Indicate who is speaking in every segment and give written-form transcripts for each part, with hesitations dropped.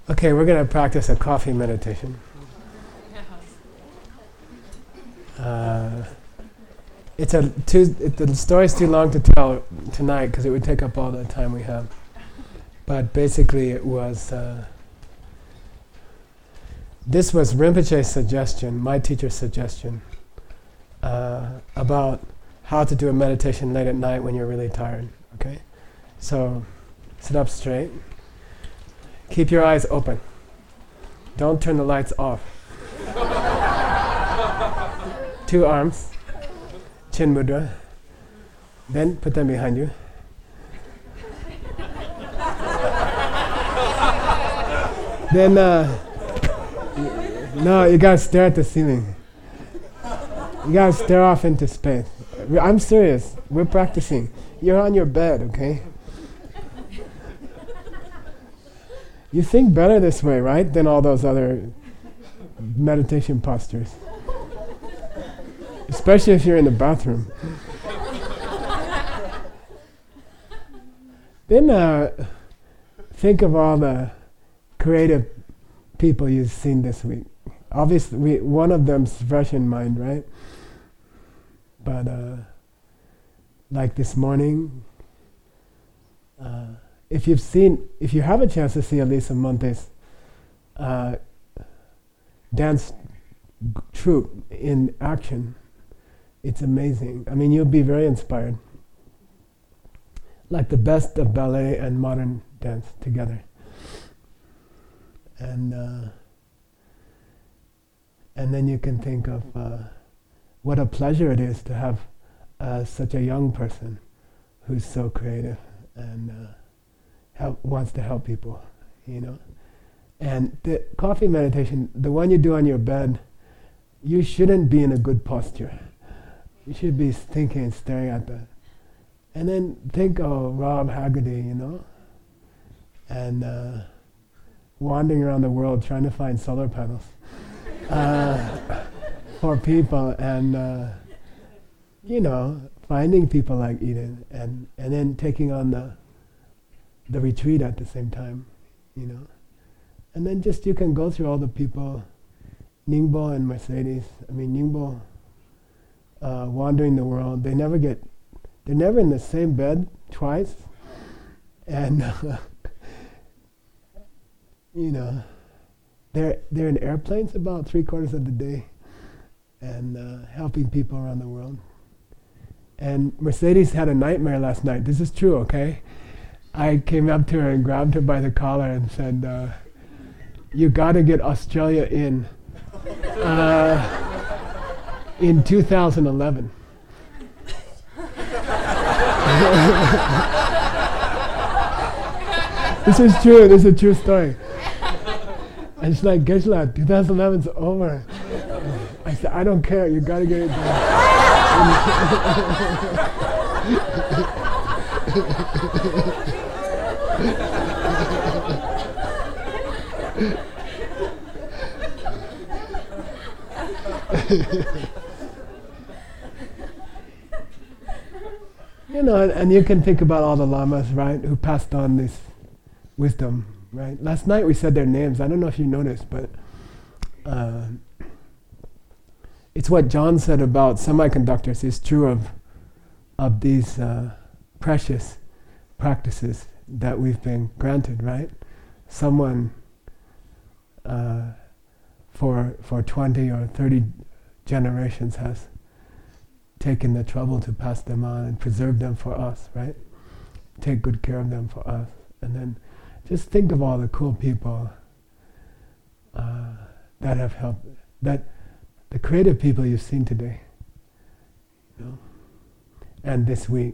Speaker 1: Okay, we're going to practice a coffee meditation. The story's too long to tell tonight because it would take up all the time we have. But basically it was, this was Rinpoche's suggestion, my teacher's suggestion, about how to do a meditation late at night when you're really tired, okay? So, sit up straight. Keep your eyes open. Don't turn the lights off. 2 arms, chin mudra. Then put them behind you. Then, no, you gotta stare at the ceiling. You gotta stare off into space. I'm serious. We're practicing. You're on your bed, okay? You think better this way, right? Than all those other meditation postures. Especially if you're in the bathroom. Then think of all the creative people you've seen this week. Obviously, one of them's fresh in mind, right? But like this morning, if you have a chance to see Elisa Monte's dance troupe in action, it's amazing. I mean, you'll be very inspired. Like the best of ballet and modern dance together. And then you can think of what a pleasure it is to have such a young person who's so creative and wants to help people, you know. And the coffee meditation, the one you do on your bed, you shouldn't be in a good posture. You should be thinking and staring at that. And then think of Rob Haggerty, you know, and wandering around the world trying to find solar panels for people, and you know, finding people like Eden, and then taking on the retreat at the same time, you know. And then just you can go through all the people, Ningbo and Mercedes. I mean, Ningbo wandering the world. They're never in the same bed twice, and you know, they're in airplanes about 3/4 of the day, and helping people around the world. And Mercedes had a nightmare last night. This is true, okay? I came up to her and grabbed her by the collar and said, "You got to get Australia in 2011." This is true. This is a true story. And she's like, "Geshe-la, 2011's over." I said, "I don't care. You got to get it done." You know, and you can think about all the lamas, right, who passed on this wisdom, right? Last night we said their names. I don't know if you noticed, but it's what John said about semiconductors is true of these precious practices that we've been granted, right? Someone for 20 or 30 generations has taken the trouble to pass them on and preserve them for us, right? Take good care of them for us. And then just think of all the cool people that have helped, that the creative people you've seen today, you know, and this week.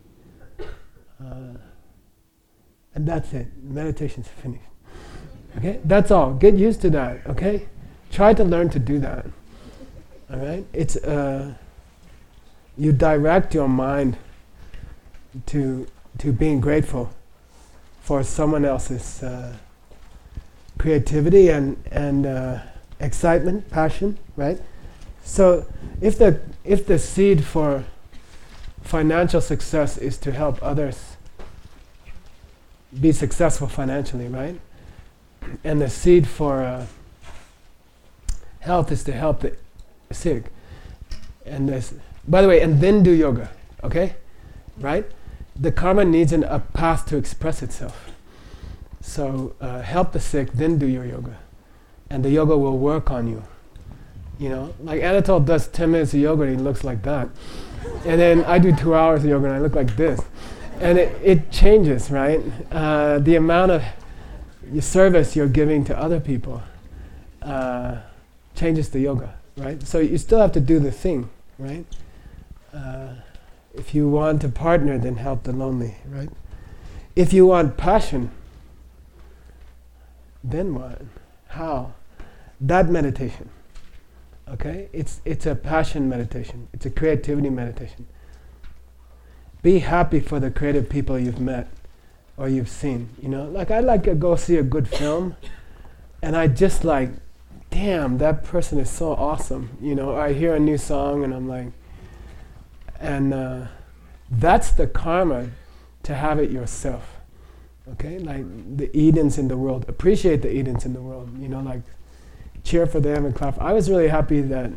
Speaker 1: And that's it. Meditation's finished. Okay? That's all. Get used to that, okay? Try to learn to do that. All right? It's you direct your mind to being grateful for someone else's creativity and excitement, passion, right? So if the seed for financial success is to help others be successful financially, right? And the seed for health is to help the sick. And this, by the way, and then do yoga, okay? Right? The karma needs a path to express itself. So help the sick, then do your yoga. And the yoga will work on you. You know, like Anatole does 10 minutes of yoga and he looks like that. And then I do 2 hours of yoga and I look like this. And it changes, right? The amount of service you're giving to other people changes the yoga, right? So you still have to do the thing, right? If you want to partner, then help the lonely, right? If you want passion, then what? How? That meditation. Okay? It's a passion meditation. It's a creativity meditation. Be happy for the creative people you've met or you've seen. You know, like I like to go see a good film, and I just like, damn, that person is so awesome. You know, I hear a new song and I'm like, and that's the karma to have it yourself. Okay, like the Edens in the world. Appreciate the Edens in the world. You know, like cheer for them and clap. I was really happy that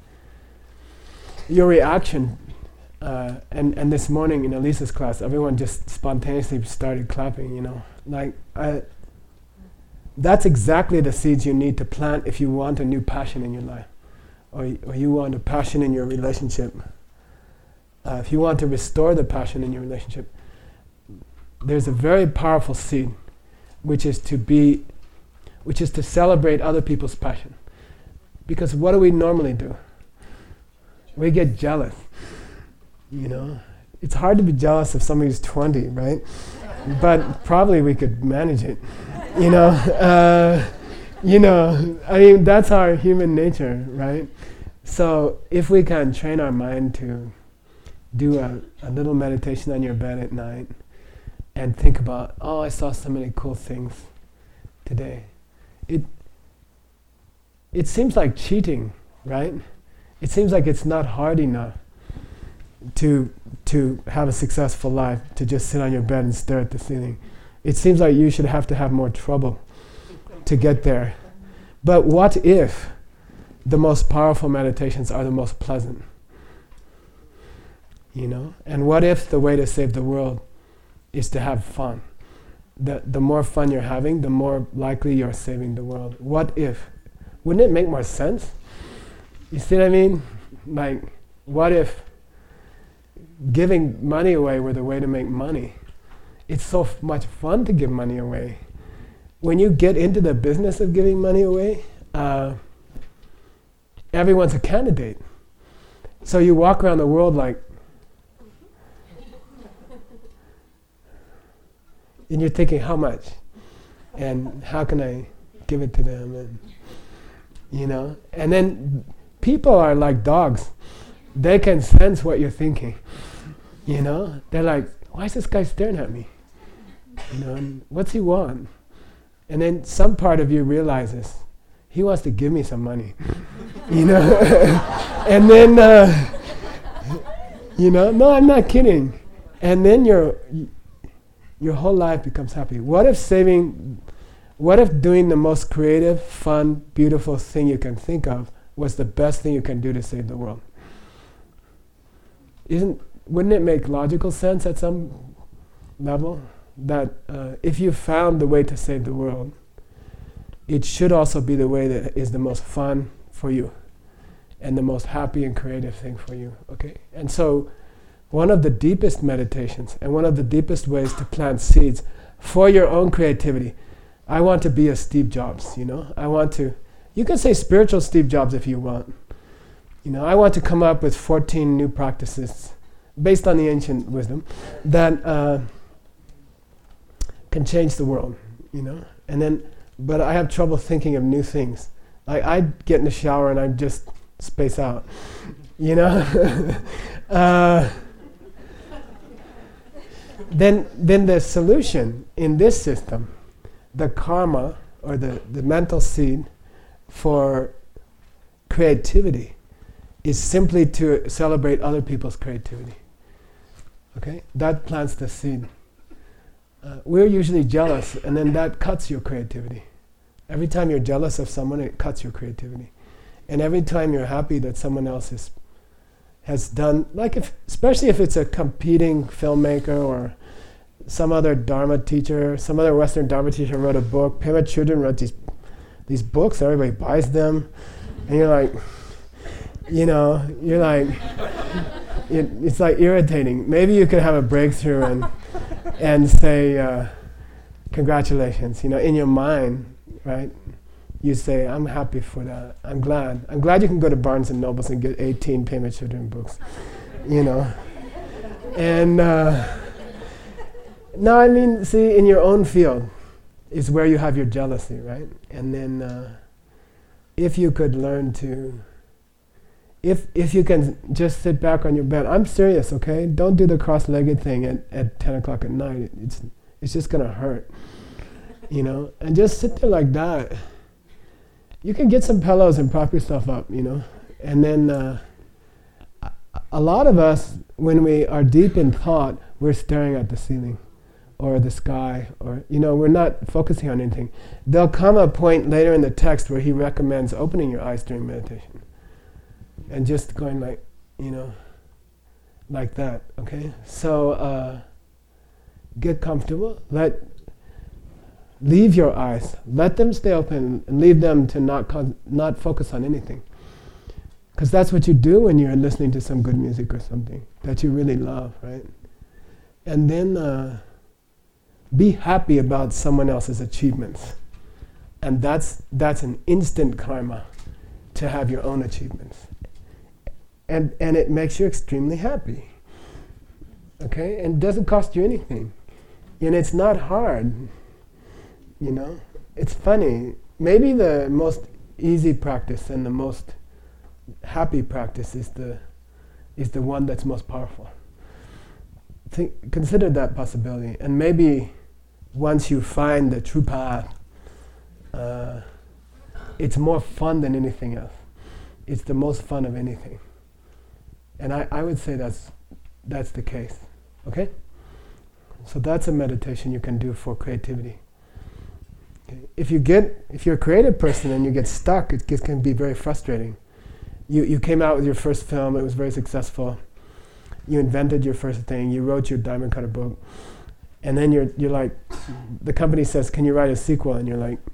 Speaker 1: your reaction. And this morning in Elisa's class, everyone just spontaneously started clapping, you know. Like, that's exactly the seeds you need to plant if you want a new passion in your life. Or you want a passion in your relationship. If you want to restore the passion in your relationship, there's a very powerful seed, which is to celebrate other people's passion. Because what do we normally do? We get jealous. You know, it's hard to be jealous of somebody who's 20, right? But probably we could manage it. You know, I mean, that's our human nature, right? So if we can train our mind to do a little meditation on your bed at night and think about, oh, I saw so many cool things today. It seems like cheating, right? It seems like it's not hard enough to have a successful life, to just sit on your bed and stare at the ceiling. It seems like you should have to have more trouble to get there. But what if the most powerful meditations are the most pleasant? You know? And what if the way to save the world is to have fun? The more fun you're having, the more likely you're saving the world. What if? Wouldn't it make more sense? You see what I mean? Like, what if giving money away were the way to make money? It's so much fun to give money away. When you get into the business of giving money away, everyone's a candidate. So you walk around the world like, and you're thinking, how much? And how can I give it to them? And, you know, and then people are like dogs. They can sense what you're thinking. You know, they're like, why is this guy staring at me? You know, and what's he want? And then some part of you realizes, he wants to give me some money. You know, and then, you know, no, I'm not kidding. And then your whole life becomes happy. What if doing the most creative, fun, beautiful thing you can think of was the best thing you can do to save the world? Wouldn't it make logical sense at some level that if you found the way to save the world, it should also be the way that is the most fun for you and the most happy and creative thing for you, okay? And so one of the deepest meditations and one of the deepest ways to plant seeds for your own creativity, I want to be a Steve Jobs, you know? You can say spiritual Steve Jobs if you want. You know, I want to come up with 14 new practices based on the ancient wisdom that can change the world, you know? But I have trouble thinking of new things. I get in the shower and I just space out, you know? Then the solution in this system, the karma or the mental seed for creativity is simply to celebrate other people's creativity. Okay? That plants the seed. We're usually jealous, and then that cuts your creativity. Every time you're jealous of someone, it cuts your creativity. And every time you're happy that someone else has done, especially if it's a competing filmmaker or some other Dharma teacher, some other Western Dharma teacher wrote a book. Pema Chodron wrote these books, everybody buys them, and you're like, it's like irritating. Maybe you could have a breakthrough and say, congratulations, in your mind, right? You say, I'm happy for that. I'm glad you can go to Barnes and Nobles and get 18 Pema Chodron books, And no, I mean, see, in your own field is where you have your jealousy, right? And then if you could learn to, if you can just sit back on your bed, I'm serious, okay? Don't do the cross-legged thing at 10 o'clock at night. It's just gonna hurt, And just sit there like that. You can get some pillows and prop yourself up, And then a lot of us, when we are deep in thought, we're staring at the ceiling or the sky, or, we're not focusing on anything. There'll come a point later in the text where he recommends opening your eyes during meditation and just going like, like that, okay? So get comfortable, leave your eyes, let them stay open, and leave them to not focus on anything. Because that's what you do when you're listening to some good music or something that you really love, right? And then be happy about someone else's achievements. And that's an instant karma to have your own achievements. And it makes you extremely happy. Okay? And it doesn't cost you anything. And it's not hard. It's funny. Maybe the most easy practice and the most happy practice is the one that's most powerful. Consider that possibility, and maybe once you find the true path, it's more fun than anything else. It's the most fun of anything, and I would say that's the case. Okay, so that's a meditation you can do for creativity. Okay. If you're a creative person and you get stuck, it can be very frustrating. You came out with your first film, it was very successful. You invented your first thing, you wrote your Diamond Cutter book, and then you're like, the company says, can you write a sequel? And you're like,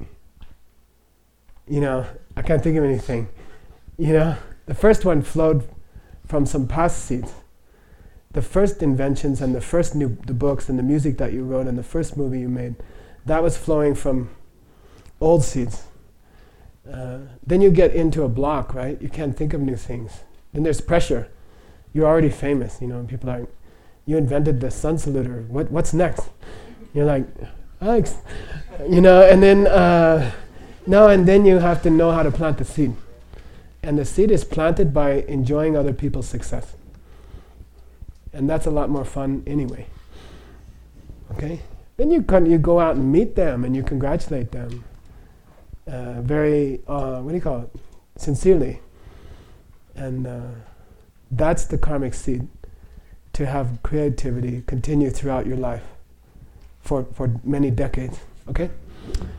Speaker 1: I can't think of anything. The first one flowed from some past seeds. The first inventions and the books and the music that you wrote and the first movie you made, that was flowing from old seeds. Then you get into a block, right? You can't think of new things. Then there's pressure. You're already famous, and people are like, you invented the sun saluter. What's next? You're like, thanks. And then and then you have to know how to plant the seed. And the seed is planted by enjoying other people's success. And that's a lot more fun anyway. Okay? Then you go out and meet them and you congratulate them. Very, sincerely. And that's the karmic seed, to have creativity continue throughout your life for many decades. Okay?